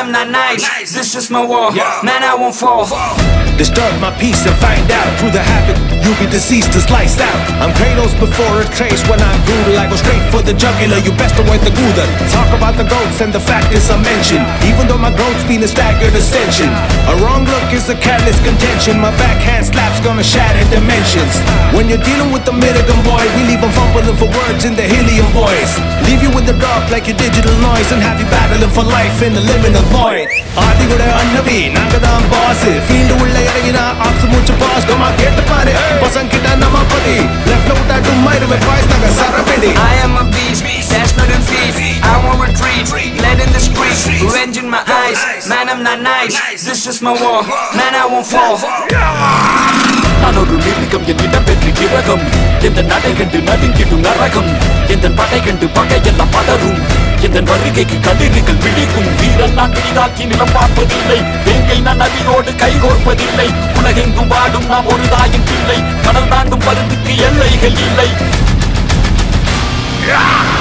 I'm not nice. This is my war. Man, I won't fall. Disturb my peace and find out. Through the habit, you'll be deceased and sliced out. I'm Kratos before a trace. When I'm brutal, I go straight for the jugular. You best avoid the Gouda. Talk about the goats and the fact is I mentioned. Even though my growth's been a staggered ascension. A wrong look is a careless contention. My backhand slap's gonna shatter dimensions. When you're dealing with the Milligan boy, we leave them fumbling for words in the helium voice. Leave you in the dark like your digital noise and have you battling for life in the liminal void. ஆதி கூட அண்ணவி நாங்க தான் pass. Field உள்ள இறங்கினா apps மூச்சு pass. Comma கேட்டு பாரு பசங்க கிட்ட நம்ம பதி. லெஃப்ட்ல விட்டா டும்மா இருவே பாய்ஸ் நாங்க சரபெடி. I am a beast, that's not a feat. I won't retreat, lead in the streets, revenge in my eyes. Man, I'm not nice, this is my war. Man, I won't fall. நான் ஒரு மிருகம் என்னிடம் வெற்றி கிரகம். எந்த நடை கண்டு நடுங்கிடும் நரகம். எந்த படை கண்டு பகையெல்லாம் பதறும். எந்த வருகைக்கு கதிர்கள் விழிக்கும். வீரன் நான் பிடிதாக்கி நிலம் பார்ப்பதில்லை. வேங்கை நான் நதியோடு கைகோர்ப்பதில்லை. உலகெங்கும் வாடும் நாம் ஒரு தாயின் பிள்ளை. கடல் தாண்டும் பருந்துக்கு எல்லைகள் இல்லை.